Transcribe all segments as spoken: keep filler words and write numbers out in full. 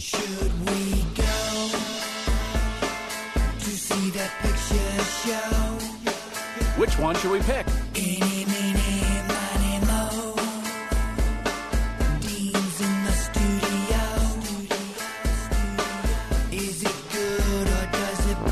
Should we go to see that picture show? Which one should we pick? Eeny, meeny, miny, moe. Dean's in the studio. Is it good or does it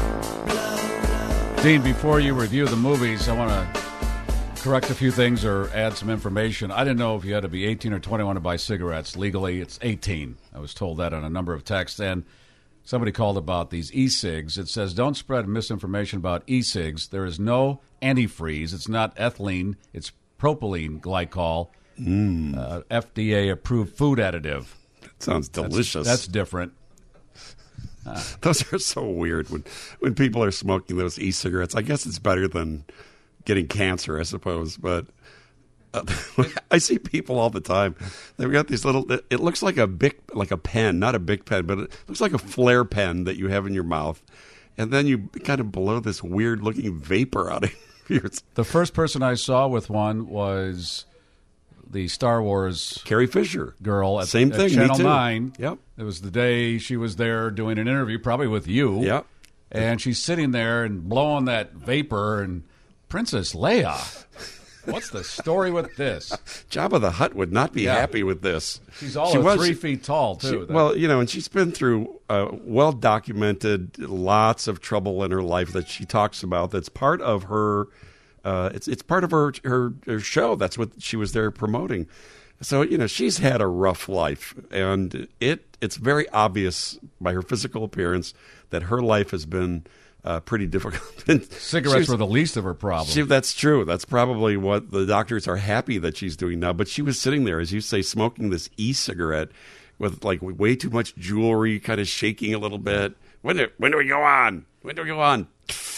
blow? Dean, before you review the movies, I want to correct a few things or add some information. I didn't know if you had to be eighteen or twenty-one to buy cigarettes. Legally, it's eighteen. I was told that on a number of texts. And somebody called about these e-cigs. It says, don't spread misinformation about e-cigs. There is no antifreeze. It's not ethylene. It's propylene glycol, mm. uh, F D A-approved food additive. That sounds delicious. That's, that's different. Uh, those are so weird when, when people are smoking those e-cigarettes. I guess it's better than getting cancer, I suppose, but uh, I see people all the time. They've got these little. It looks like a big, like a pen, not a big pen, but it looks like a flare pen that you have in your mouth, and then you kind of blow this weird-looking vapor out of your. The first person I saw with one was the Star Wars Carrie Fisher girl at, Same at thing, Channel me too. nine. Yep, it was the day she was there doing an interview, probably with you. Yep, and she's sitting there and blowing that vapor and. Princess Leia, what's the story with this? Jabba the Hutt would not be yeah. happy with this. She's all she of was, three feet tall, too. She, well, you know, and she's been through uh, well-documented lots of trouble in her life that she talks about. That's part of her. Uh, it's it's part of her, her her show. That's what she was there promoting. So you know, she's had a rough life, and it it's very obvious by her physical appearance that her life has been. Uh, pretty difficult. Cigarettes was, were the least of her problems. She, that's true. That's probably what the doctors are happy that she's doing now. But she was sitting there, as you say, smoking this e-cigarette with like way too much jewelry, kind of shaking a little bit. When do, when do we go on? When do we go on?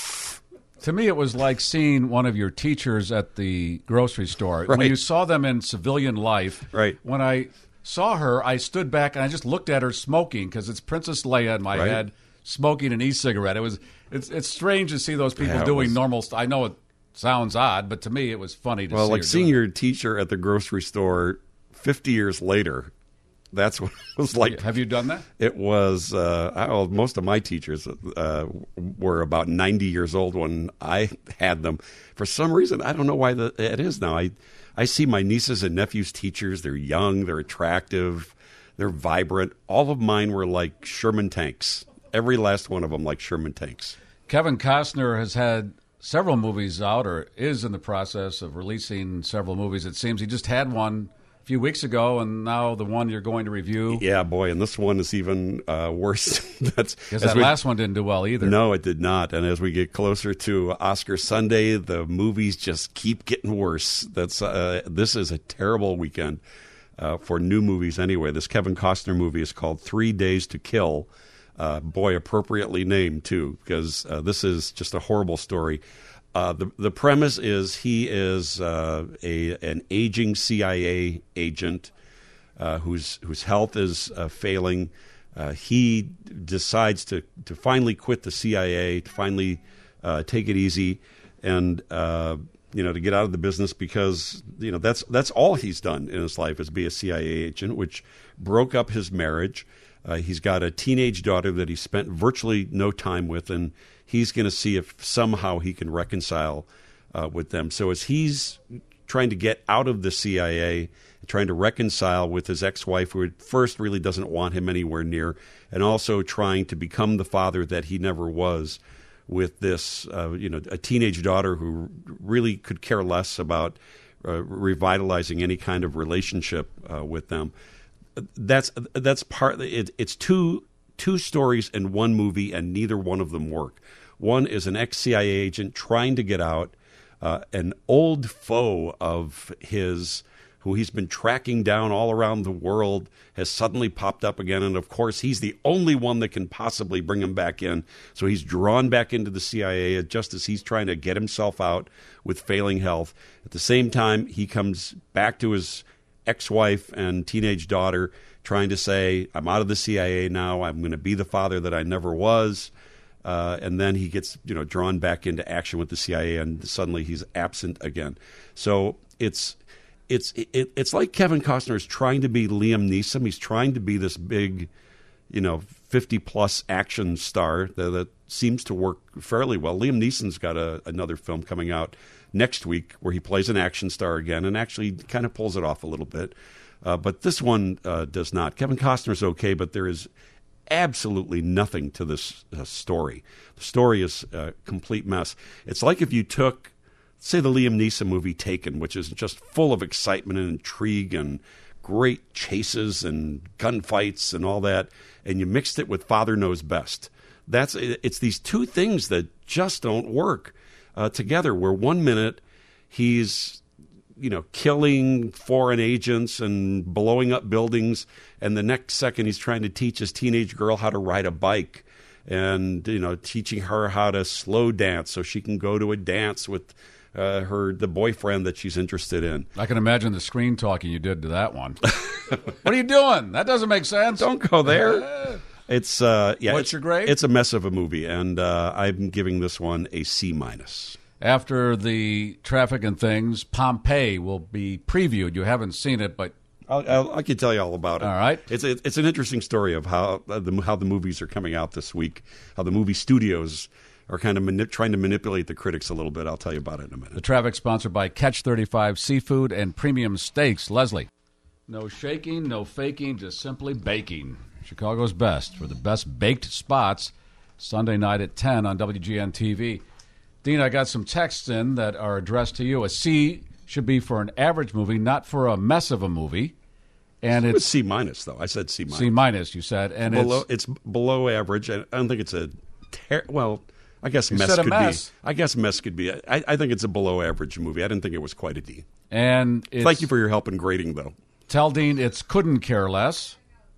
To me, it was like seeing one of your teachers at the grocery store. Right. When you saw them in civilian life, right. When I saw her, I stood back and I just looked at her smoking because it's Princess Leia in my right. head, smoking an e-cigarette. It was... It's it's strange to see those people yeah, doing was, normal stuff. I know it sounds odd, but to me it was funny to well, see. Well, like seeing your it. teacher at the grocery store fifty years later, that's what it was like. Have you done that? It was, uh, I, well, most of my teachers uh, were about ninety years old when I had them. For some reason, I don't know why the, it is now. I, I see my nieces and nephews' teachers. They're young, they're attractive, they're vibrant. All of mine were like Sherman tanks. Every last one of them like Sherman tanks. Kevin Costner has had several movies out or is in the process of releasing several movies. It seems he just had one a few weeks ago, and now the one you're going to review. Yeah, boy, and this one is even uh, worse. That's because that we, last one didn't do well either. No, it did not. And as we get closer to Oscar Sunday, the movies just keep getting worse. That's uh, this is a terrible weekend uh, for new movies anyway. This Kevin Costner movie is called Three Days to Kill. Uh, boy, appropriately named, too, because uh, this is just a horrible story. Uh, the the premise is he is uh, a an aging C I A agent uh, whose whose health is uh, failing. Uh, he decides to, to finally quit the C I A, to finally uh, take it easy, and uh, you know to get out of the business because you know that's that's all he's done in his life is be a C I A agent, which broke up his marriage. Uh, he's got a teenage daughter that he spent virtually no time with, and he's going to see if somehow he can reconcile uh, with them. So as he's trying to get out of the C I A, trying to reconcile with his ex-wife, who at first really doesn't want him anywhere near, and also trying to become the father that he never was with this, uh, you know, a teenage daughter who really could care less about uh, revitalizing any kind of relationship uh, with them. That's that's part. It, it's two two stories in one movie, and neither one of them work. One is an ex-C I A agent trying to get out. Uh, an old foe of his, who he's been tracking down all around the world, has suddenly popped up again, and of course he's the only one that can possibly bring him back in. So he's drawn back into the C I A just as he's trying to get himself out with failing health. At the same time, he comes back to his ex-wife and teenage daughter trying to say, I'm out of the C I A now, I'm going to be the father that I never was. Uh, and then he gets, you know, drawn back into action with the C I A, and suddenly he's absent again. So it's it's it, it's like Kevin Costner is trying to be Liam Neeson. He's trying to be this big, you know, fifty plus action star that, that seems to work fairly well. Liam Neeson's got a, another film coming out next week where he plays an action star again and actually kind of pulls it off a little bit. Uh, but this one uh, does not. Kevin Costner's okay, but there is absolutely nothing to this uh, story. The story is a complete mess. It's like if you took, say, the Liam Neeson movie Taken, which is just full of excitement and intrigue and great chases and gunfights and all that, and you mixed it with Father Knows Best. That's it's these two things that just don't work uh, together. Where one minute he's, you know, killing foreign agents and blowing up buildings, and the next second he's trying to teach his teenage girl how to ride a bike, and you know, teaching her how to slow dance so she can go to a dance with uh, her the boyfriend that she's interested in. I can imagine the screen talking you did to that one. What are you doing? That doesn't make sense. Don't go there. It's uh, yeah. What's it's, your grade? It's a mess of a movie, and uh, I'm giving this one a C minus. After the Traffic and Things, Pompeii will be previewed. You haven't seen it, but I'll, I'll, I can tell you all about it. All right. It's a, it's an interesting story of how uh, the how the movies are coming out this week. How the movie studios are kind of mani- trying to manipulate the critics a little bit. I'll tell you about it in a minute. The Traffic sponsored by Catch thirty-five Seafood and Premium Steaks. Leslie. No shaking, no faking, just simply baking. Chicago's best for the best baked spots. Sunday night at ten on W G N T V. Dean, I got some texts in that are addressed to you. A C should be for an average movie, not for a mess of a movie. And It's it's C minus though. I said C minus. C minus, you said, and below, it's it's below average. I don't think it's a ter- well. I guess You mess said a could mess. be. I guess mess could be. I, I think it's a below average movie. I didn't think it was quite a D. and it's, Thank you for your help in grading, though. tell Dean it's couldn't care less.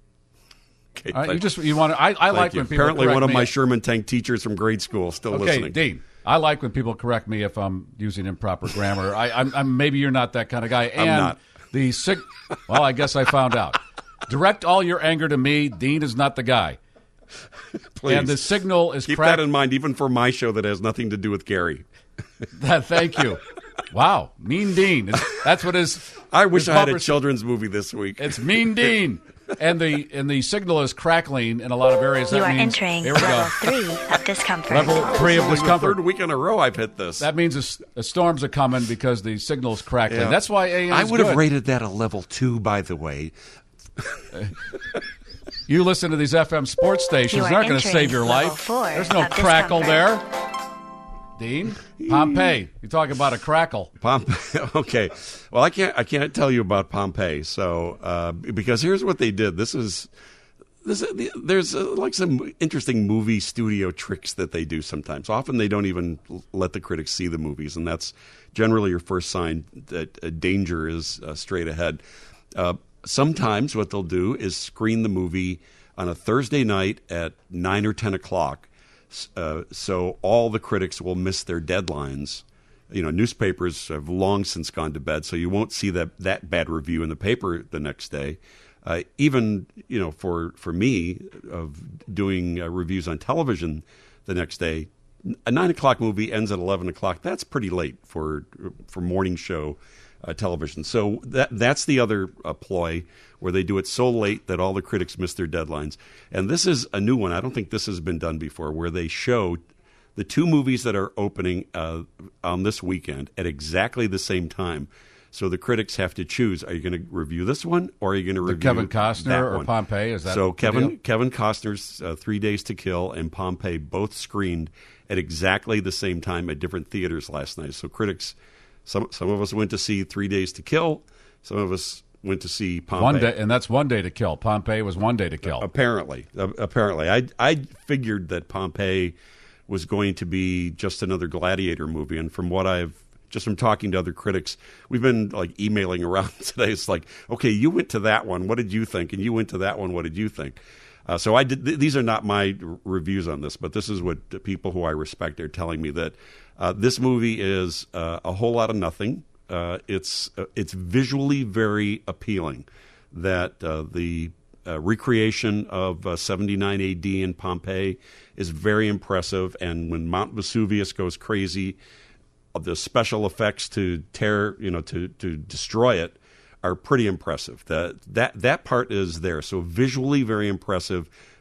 Okay, All right, thank- you just you want to. I, I thank like you. when people Apparently, correct one of me. my Sherman Tank teachers from grade school is still Okay, listening. Dean. I like when people correct me if I'm using improper grammar. I, I'm, I'm maybe you're not that kind of guy. And not. the sig- well, I guess I found out. Direct all your anger to me. Dean is not the guy. Please. And the signal is Keep cracked. that in mind, even for my show that has nothing to do with Gary. Thank you. Wow, Mean Dean. It's- That's what his. I wish his I had a bumper- children's movie this week. It's Mean Dean, and the and the signal is crackling in a lot of areas. You that are means, entering here we level go. three of discomfort. Level three of Like the discomfort. third week in a row I've hit this. That means a, s- a storms are coming because the signal's crackling. Yeah. That's why A M I is would good. have rated that a level two, by the way. You listen to these F M sports stations. You are They're not going to entering save your level life. four There's no of crackle discomfort. there. Dean, Pompeii. You talk about a crackle. Pompeii. Okay. Well, I can't. I can't tell you about Pompeii. So, uh, because here's what they did. This is. This, there's uh, like some interesting movie studio tricks that they do sometimes. Often they don't even let the critics see the movies, and that's generally your first sign that uh, danger is uh, straight ahead. Uh, sometimes what they'll do is screen the movie on a Thursday night at nine or ten o'clock, uh, so all the critics will miss their deadlines. You know, newspapers have long since gone to bed, so you won't see that that bad review in the paper the next day. Uh, even, you know, for, for me, of doing uh, reviews on television the next day, a nine o'clock movie ends at eleven o'clock. That's pretty late for for morning show uh, television. So that that's the other uh, ploy, where they do it so late that all the critics miss their deadlines. And this is a new one. I don't think this has been done before, where they show the two movies that are opening uh, on this weekend at exactly the same time. So the critics have to choose: are you going to review this one, or are you going to review Kevin Costner that or one? Pompeii? Is that so? the Kevin deal? Kevin Costner's uh, Three Days to Kill and Pompeii both screened at exactly the same time at different theaters last night. So critics, some some of us went to see Three Days to Kill, some of us went to see Pompeii. One day, and that's one day to kill. Pompeii was one day to kill. Apparently, uh, apparently, I I figured that Pompeii was going to be just another gladiator movie, and from what I've just from talking to other critics, we've been like emailing around today. It's like, okay, you went to that one. What did you think? And you went to that one. What did you think? Uh, so I did. Th- these are not my r- reviews on this, but this is what the people who I respect are telling me, that uh, this movie is uh, a whole lot of nothing. Uh, it's uh, it's visually very appealing. That uh, the uh, recreation of uh, seventy-nine A D in Pompeii is very impressive, and when Mount Vesuvius goes crazy, the special effects to tear, you know, to, to destroy it are pretty impressive. That that that part is there. So visually very impressive,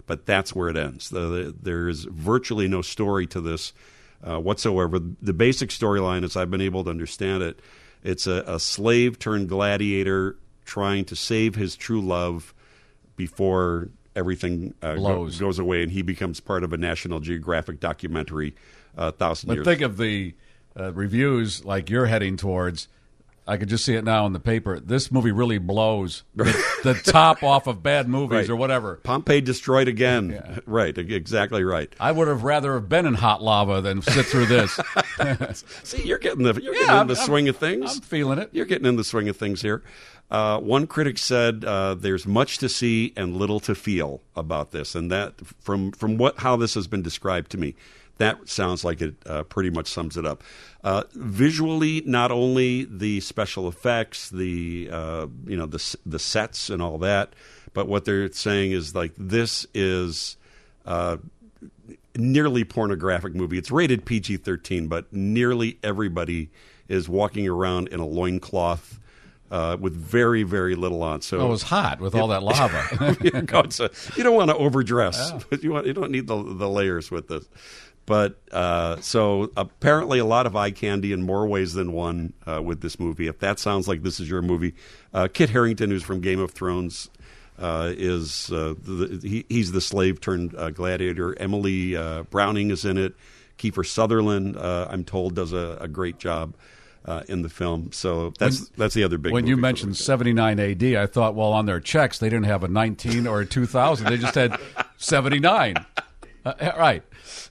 but that's where it ends. The, the, there is virtually no story to this uh, whatsoever. The basic storyline, as I've been able to understand it, it's a, a slave turned gladiator trying to save his true love before everything uh, go, goes away, and he becomes part of a National Geographic documentary a uh, thousand but years. But think of the uh, reviews like you're heading towards. I could just see it now in the paper. This movie really blows the, the top off of bad movies right. or whatever. Pompeii destroyed again. Yeah. Right, exactly right. I would have rather have been in hot lava than sit through this. See, you're getting the you're yeah, getting in I'm, the swing of things. I'm feeling it. You're getting in the swing of things here. Uh, one critic said uh, there's much to see and little to feel about this, and that from from what how this has been described to me, that sounds like it uh, pretty much sums it up. Uh, visually, not only the special effects, the uh, you know the the sets and all that, but what they're saying is like this is uh, nearly pornographic movie. It's rated P G thirteen, but nearly everybody is walking around in a loincloth. Uh, with very, very little on. So oh, it was hot with it, all that lava. you, know, so you don't want to overdress, yeah. but you want you don't need the the layers with this. But uh, so apparently a lot of eye candy in more ways than one uh, with this movie. If that sounds like this is your movie, uh, Kit Harington, who's from Game of Thrones, uh, is uh, the, he, he's the slave turned uh, gladiator. Emily uh, Browning is in it. Kiefer Sutherland, uh, I'm told, does a, a great job. Uh, in the film, so that's when, that's the other big. When movie you mentioned seventy-nine A D, I thought, well, on their checks they didn't have a nineteen or a two thousand; they just had seventy-nine. Uh, right.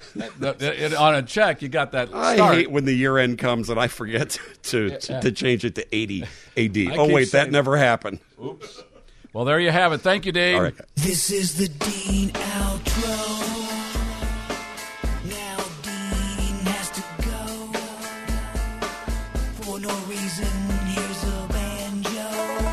On a check, you got that. Start. I hate when the year end comes and I forget to to, yeah. to change it to eighty A D. I oh wait, saying, that never happened. Oops. Well, there you have it. Thank you, Dave. All right. This is the Dean outro. No reason, here's a banjo.